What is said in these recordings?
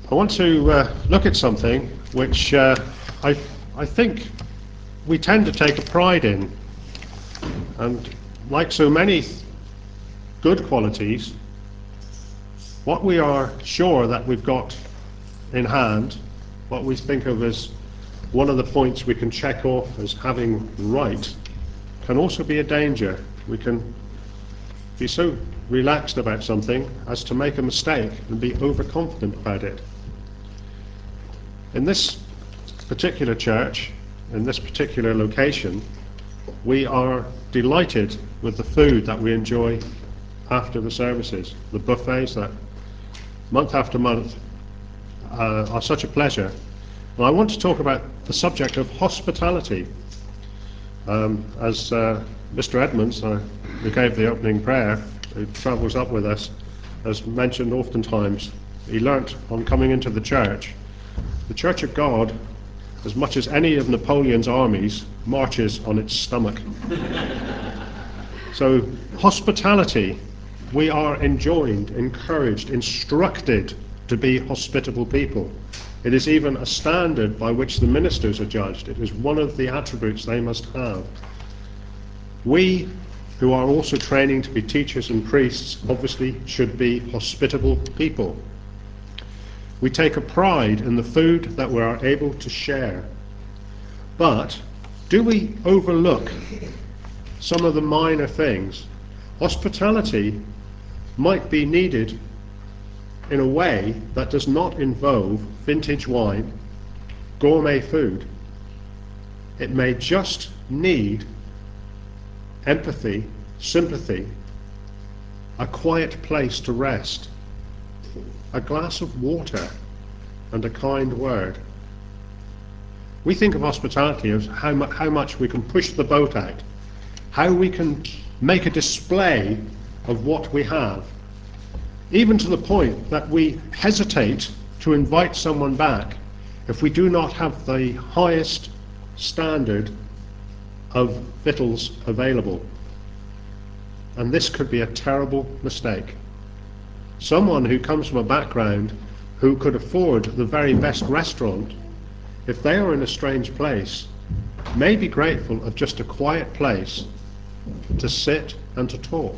I want to look at something which I think we tend to take a pride in, and like so many good qualities, what we are sure that we've got in hand, what we think of as one of the points we can check off as having right, can also be a danger. We can be so relaxed about something as to make a mistake and be overconfident about it. In this particular church, in this particular location, we are delighted with the food that we enjoy after the services. The buffets that month after month are such a pleasure. And I want to talk about the subject of hospitality. As Mr. Edmonds, who gave the opening prayer, who travels up with us, has mentioned oftentimes, he learnt on coming into the Church of God, as much as any of Napoleon's armies, marches on its stomach. So, hospitality, we are enjoined, encouraged, instructed to be hospitable people. It is even a standard by which the ministers are judged. It is one of the attributes they must have. We, who are also training to be teachers and priests, obviously should be hospitable people. We take a pride in the food that we are able to share. But do we overlook some of the minor things? Hospitality might be needed in a way that does not involve vintage wine, gourmet food. It may just need empathy, sympathy, a quiet place to rest, a glass of water, and a kind word. We think of hospitality as how much we can push the boat out, how we can make a display of what we have, even to the point that we hesitate to invite someone back if we do not have the highest standard of victuals available. And this could be a terrible mistake. Someone who comes from a background who could afford the very best restaurant, if they are in a strange place, may be grateful of just a quiet place to sit and to talk.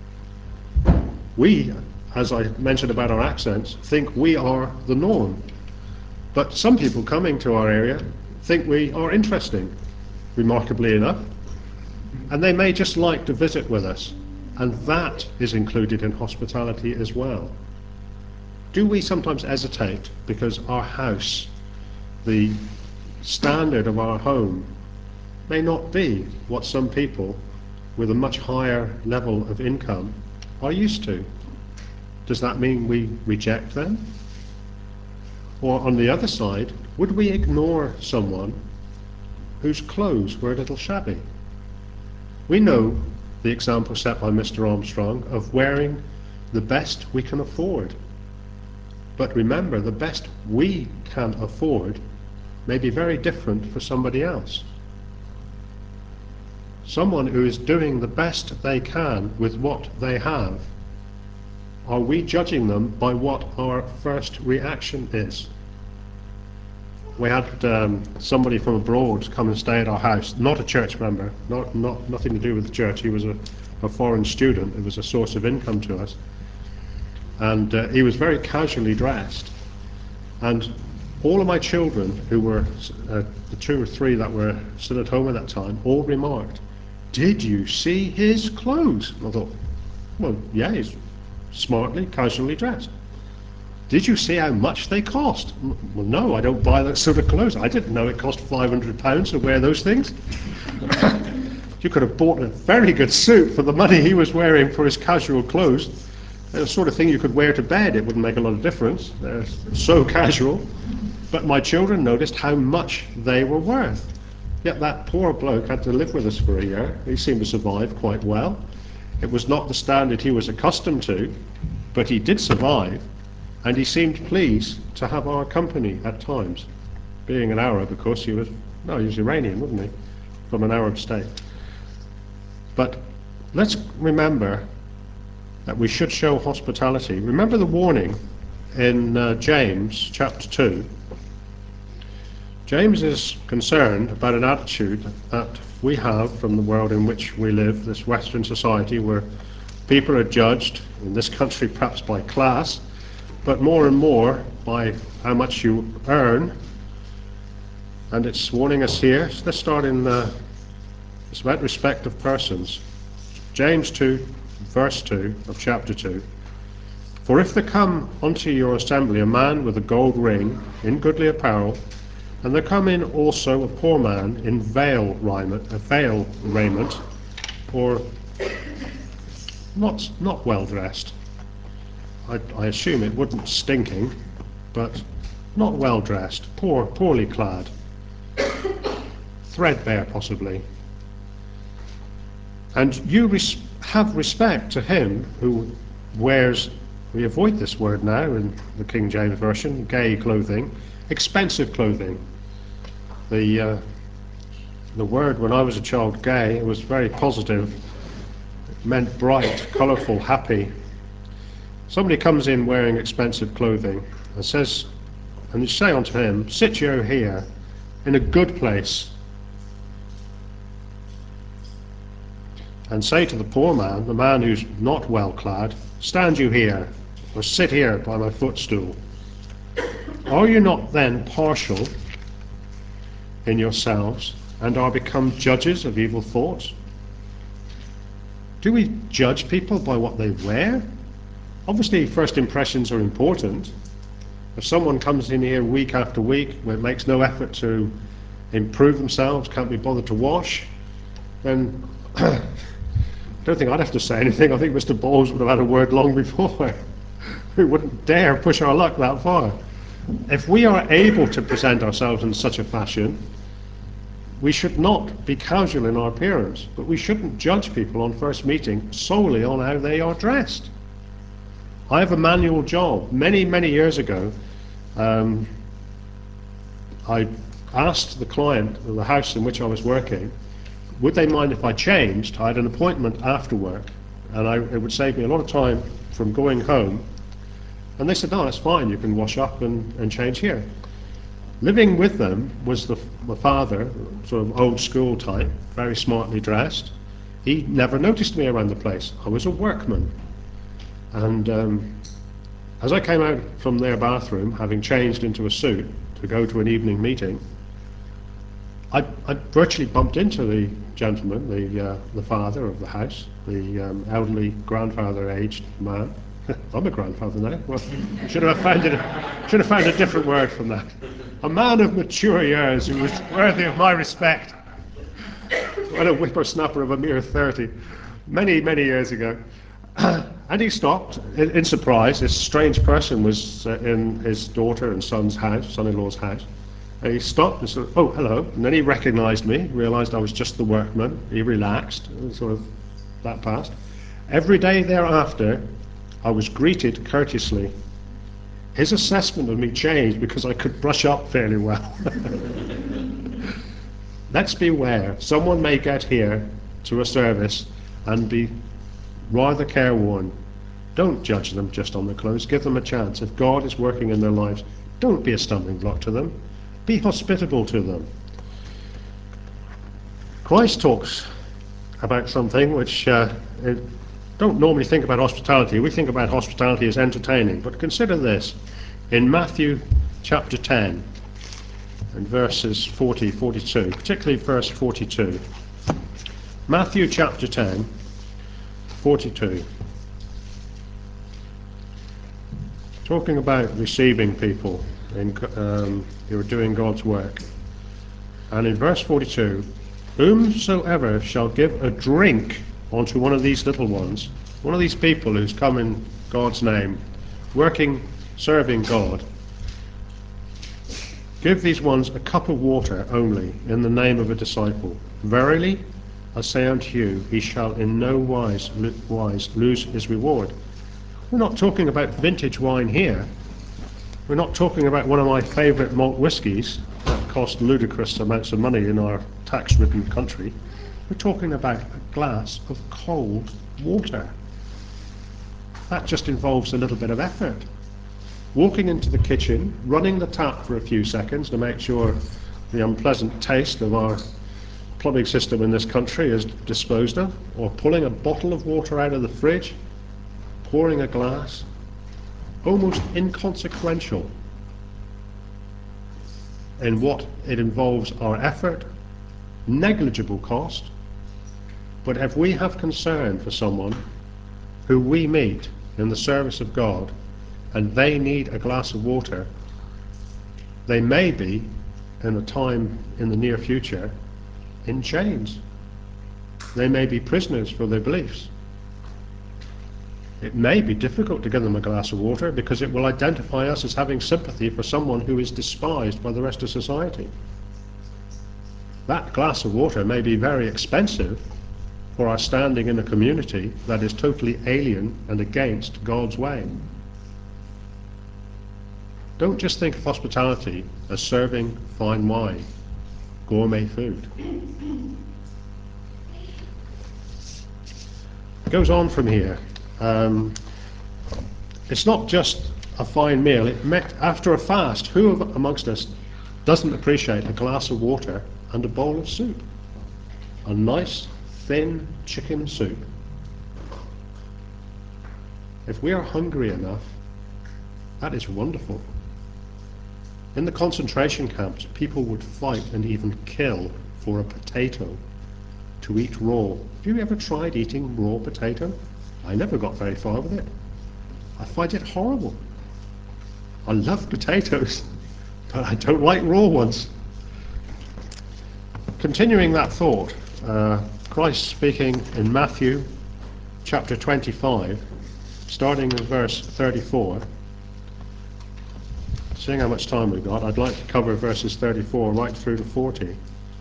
We, as I mentioned about our accents, think we are the norm. But some people coming to our area think we are interesting, remarkably enough, and they may just like to visit with us, and that is included in hospitality as well. Do we sometimes hesitate because our house, the standard of our home, may not be what some people with a much higher level of income are used to? Does that mean we reject them? Or on the other side, would we ignore someone whose clothes were a little shabby? We know the example set by Mr. Armstrong of wearing the best we can afford. But remember, the best we can afford may be very different for somebody else. Someone who is doing the best they can with what they have, are we judging them by what our first reaction is? We had somebody from abroad come and stay at our house, not a church member, nothing to do with the church. He was a foreign student. It was a source of income to us. And he was very casually dressed. And all of my children, who were the 2 or 3 that were still at home at that time, all remarked, "Did you see his clothes?" And I thought, well, yeah, he's smartly, casually dressed. "Did you see how much they cost?" Well, no, I don't buy that sort of clothes. I didn't know it cost £500 to wear those things. You could have bought a very good suit for the money he was wearing for his casual clothes. The sort of thing you could wear to bed. It wouldn't make a lot of difference. They're so casual. But my children noticed how much they were worth. Yet that poor bloke had to live with us for a year. He seemed to survive quite well. It was not the standard he was accustomed to, but he did survive, and he seemed pleased to have our company at times. Being an Arab, of course, he was Iranian, wasn't he? From an Arab state. But let's remember that we should show hospitality. Remember the warning in James chapter 2, James is concerned about an attitude that we have from the world in which we live, this Western society where people are judged, in this country perhaps by class, but more and more by how much you earn. And it's warning us here. So let's start in, it's about respect of persons. James 2, verse 2 of chapter 2. For if there come unto your assembly a man with a gold ring in goodly apparel, and there come in also a poor man in veil raiment, or not well dressed. I assume it wouldn't stinking, but not well dressed, poorly clad, threadbare possibly. And you have respect to him who wears, we avoid this word now in the King James Version, gay clothing, expensive clothing. The word when I was a child, gay, it was very positive. It meant bright, colourful, happy. Somebody comes in wearing expensive clothing and says, and you say unto him, sit you here in a good place, and say to the poor man, the man who's not well clad, stand you here, or sit here by my footstool. Are you not then partial in yourselves, and are become judges of evil thoughts? Do we judge people by what they wear? Obviously, first impressions are important. If someone comes in here week after week, makes no effort to improve themselves, can't be bothered to wash, then I don't think I'd have to say anything. I think Mr. Bowles would have had a word long before. We wouldn't dare push our luck that far. If we are able to present ourselves in such a fashion, we should not be casual in our appearance, but we shouldn't judge people on first meeting solely on how they are dressed. I have a manual job. Many, many years ago, I asked the client of the house in which I was working, would they mind if I changed? I had an appointment after work, and it would save me a lot of time from going home. And they said, no, that's fine, you can wash up and change here. Living with them was my father, sort of old school type, very smartly dressed. He never noticed me around the place. I was a workman. And as I came out from their bathroom, having changed into a suit to go to an evening meeting, I virtually bumped into the gentleman, the father of the house, the elderly grandfather-aged man. I'm a grandfather now. Well, should have found a different word from that. A man of mature years who was worthy of my respect. What a whippersnapper of a mere 30, many, many years ago. And he stopped in surprise. This strange person was in his daughter and son-in-law's house. And he stopped and said, oh, hello. And then he recognised me, realised I was just the workman. He relaxed, and sort of that passed. Every day thereafter, I was greeted courteously. His assessment of me changed because I could brush up fairly well. Let's beware. Someone may get here to a service and be rather careworn. Don't judge them just on the clothes. Give them a chance. If God is working in their lives, don't be a stumbling block to them. Be hospitable to them. Christ talks about something which don't normally think about hospitality. We think about hospitality as entertaining, but consider this. In Matthew chapter 10 and verses 40, 42, particularly verse 42. Matthew chapter 10, 42. Talking about receiving people who are doing God's work. And in verse 42, whomsoever shall give a drink unto one of these little ones, one of these people who's come in God's name, working, serving God, give these ones a cup of water only in the name of a disciple. Verily, I say unto you, he shall in no wise lose his reward. We're not talking about vintage wine here. We're not talking about one of my favourite malt whiskies that cost ludicrous amounts of money in our tax-ridden country. We're talking about a glass of cold water. That just involves a little bit of effort. walking into the kitchen, running the tap for a few seconds to make sure the unpleasant taste of our plumbing system in this country is disposed of, or pulling a bottle of water out of the fridge, pouring a glass, almost inconsequential in what it involves our effort, negligible cost. But if we have concern for someone who we meet in the service of God and they need a glass of water, they may be, in a time in the near future, in chains. They may be prisoners for their beliefs. It may be difficult to give them a glass of water because it will identify us as having sympathy for someone who is despised by the rest of society. That glass of water may be very expensive for our standing in a community that is totally alien and against God's way. Don't just think of hospitality as serving fine wine, gourmet food. It goes on from here. It's not just a fine meal. After a fast, who amongst us doesn't appreciate a glass of water and a bowl of soup? A nice, thin chicken soup. If we are hungry enough, that is wonderful. In the concentration camps, people would fight and even kill for a potato to eat raw. Have you ever tried eating raw potato? I never got very far with it. I find it horrible. I love potatoes, but I don't like raw ones. Continuing that thought, Christ speaking in Matthew chapter 25, starting in verse 34. Seeing how much time we've got, I'd like to cover verses 34 right through to 40.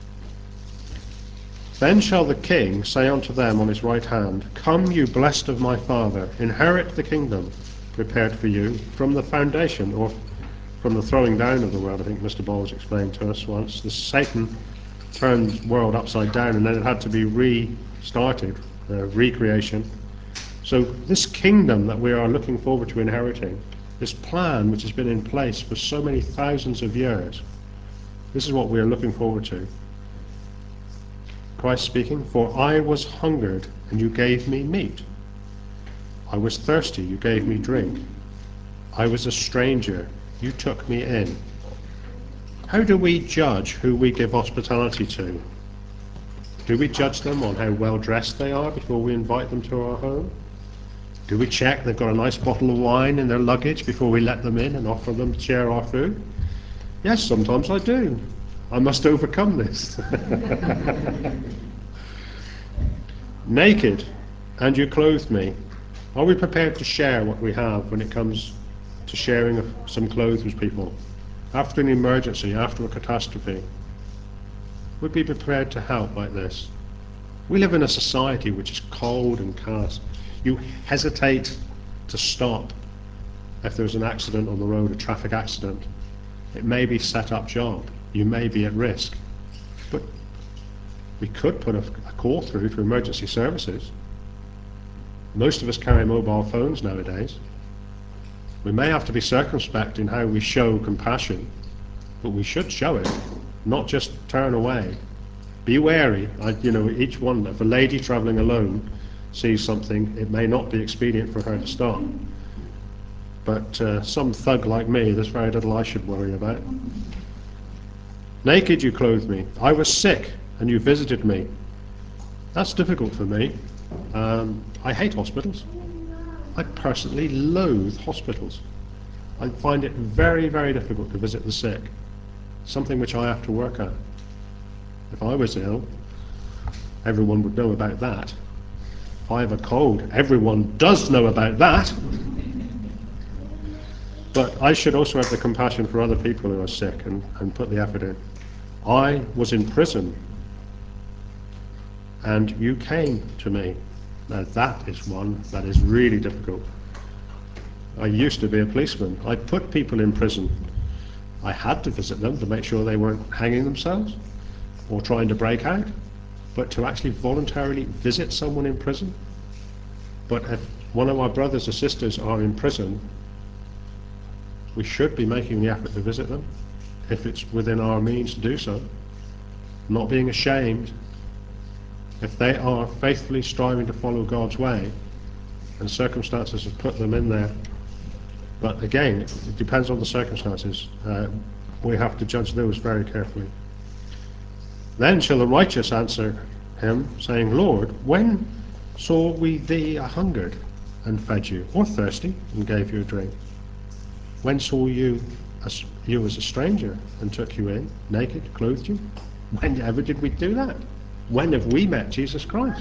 Then shall the king say unto them on his right hand, Come, you blessed of my Father, inherit the kingdom prepared for you from the foundation, or from the throwing down of the world. I think Mr. Bowles explained to us once. The Satan turned the world upside down, and then it had to be restarted, recreation. So this kingdom that we are looking forward to inheriting, this plan which has been in place for so many thousands of years, this is what we are looking forward to. Christ speaking, For I was hungered, and you gave me meat. I was thirsty, you gave me drink. I was a stranger, you took me in. How do we judge who we give hospitality to? Do we judge them on how well dressed they are before we invite them to our home? Do we check they've got a nice bottle of wine in their luggage before we let them in and offer them to share our food? Yes, sometimes I do. I must overcome this. Naked, and you clothed me. Are we prepared to share what we have when it comes to sharing of some clothes with people? After an emergency, after a catastrophe, would be prepared to help like this? We live in a society which is cold and callous. You hesitate to stop if there's an accident on the road, a traffic accident. It may be set up job. You may be at risk. But we could put a call through to emergency services. Most of us carry mobile phones nowadays. We may have to be circumspect in how we show compassion, but we should show it, not just turn away. Be wary. Each one, if a lady travelling alone sees something, it may not be expedient for her to stop. But some thug like me, there's very little I should worry about. Naked you clothed me. I was sick, and you visited me. That's difficult for me. I hate hospitals. I personally loathe hospitals. I find it very, very difficult to visit the sick, something which I have to work at. If I was ill, everyone would know about that. If I have a cold, everyone does know about that. But I should also have the compassion for other people who are sick and put the effort in. I was in prison, and you came to me. Now that is one that is really difficult. I used to be a policeman. I put people in prison. I had to visit them to make sure they weren't hanging themselves or trying to break out. But to actually voluntarily visit someone in prison, but if one of my brothers or sisters are in prison, we should be making the effort to visit them, if it's within our means to do so, not being ashamed if they are faithfully striving to follow God's way, and circumstances have put them in there. But again, it depends on the circumstances. We have to judge those very carefully. Then shall the righteous answer him, saying, Lord, when saw we thee a hungered, and fed you, or thirsty, and gave you a drink? When saw you as a stranger, and took you in, naked, clothed you? When ever did we do that? When have we met Jesus Christ?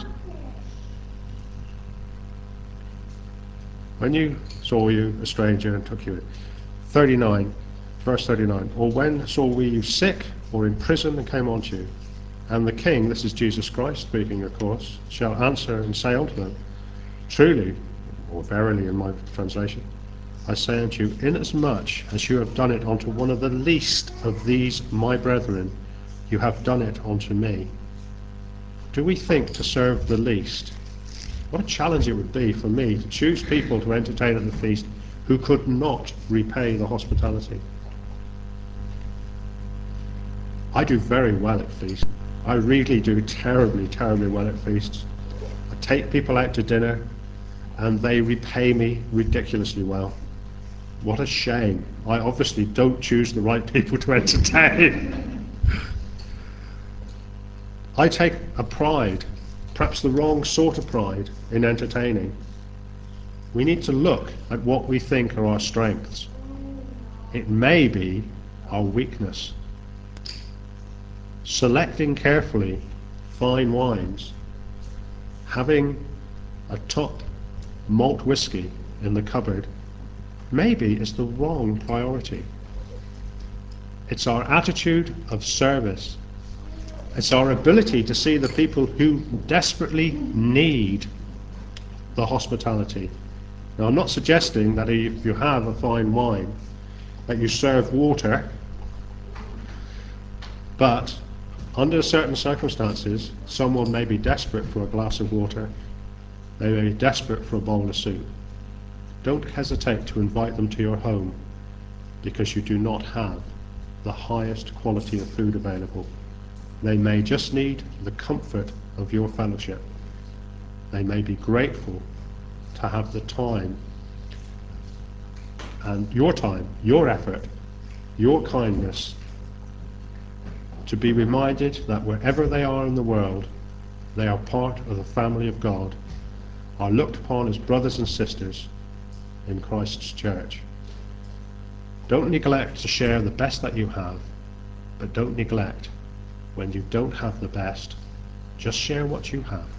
When you saw you a stranger and took you in. 39, verse 39. Or when saw we you sick or in prison and came unto you? And the king, this is Jesus Christ speaking, of course, shall answer and say unto them, Truly, or verily in my translation, I say unto you, inasmuch as you have done it unto one of the least of these my brethren, you have done it unto me. Do we think to serve the least? What a challenge it would be for me to choose people to entertain at the feast who could not repay the hospitality. I do very well at feasts. I really do terribly, terribly well at feasts. I take people out to dinner and they repay me ridiculously well. What a shame. I obviously don't choose the right people to entertain. I take a pride, perhaps the wrong sort of pride, in entertaining. We need to look at what we think are our strengths. It may be our weakness. Selecting carefully fine wines, having a top malt whiskey in the cupboard, maybe is the wrong priority. It's our attitude of service. It's our ability to see the people who desperately need the hospitality. Now, I'm not suggesting that if you have a fine wine that you serve water, but under certain circumstances, someone may be desperate for a glass of water, they may be desperate for a bowl of soup. Don't hesitate to invite them to your home because you do not have the highest quality of food available. They may just need the comfort of your fellowship. They may be grateful to have the time, and your time, your effort, your kindness, to be reminded that wherever they are in the world, they are part of the family of God, are looked upon as brothers and sisters in Christ's church. Don't neglect to share the best that you have, but don't neglect when you don't have the best, just share what you have.